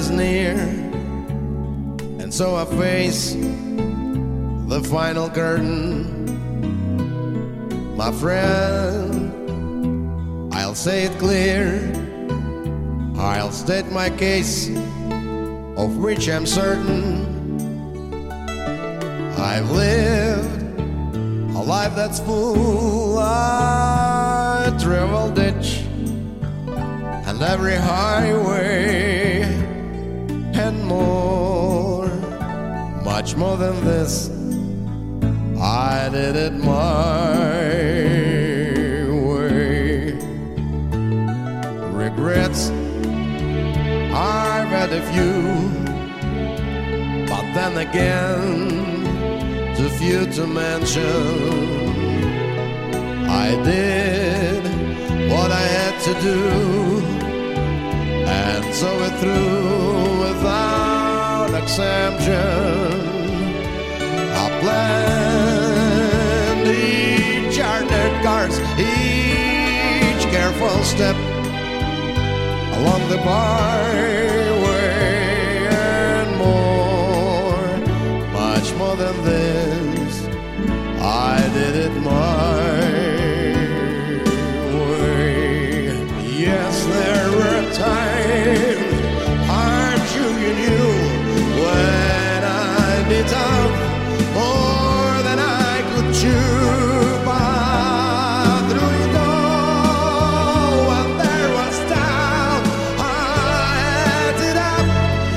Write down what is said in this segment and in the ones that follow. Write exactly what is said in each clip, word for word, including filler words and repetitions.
is near, and so I face the final curtain. My friend, I'll say it clear, I'll state my case, of which I'm certain. I've lived a life that's full. I traveled each and every highway and more, much more than this. I did it my way. Regrets, I've had a few, but then again, too few to mention. I did what I had to do, and saw it through without exemption. I planned each chartered course, each careful step along the byway, and more, much more than this, I did it my way. Yes, there were times, aren't you, you knew, when I beat up more than I could chew. But through it all, when there was doubt, I had it up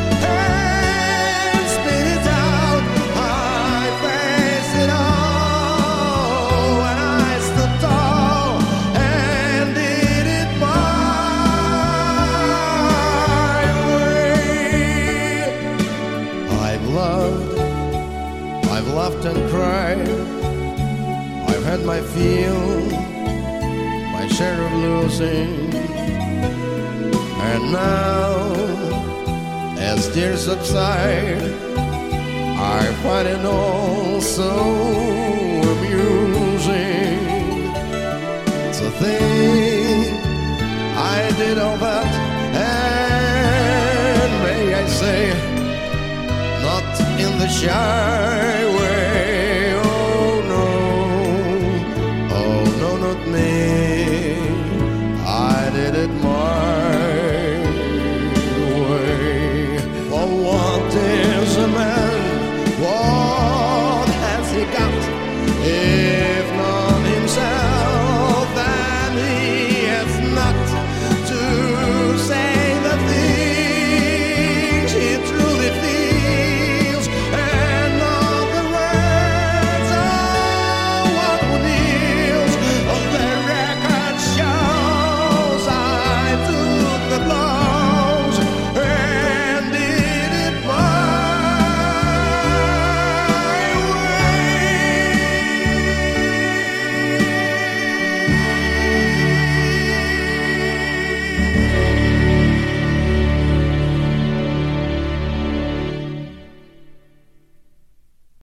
and spit it out. I faced it all, and I stood tall and did it my way. I've loved, I've laughed and cried, I've had my fill, my share of losing, and now, as tears subside, I find it all so amusing to think I did all that, and may I say, not in the shine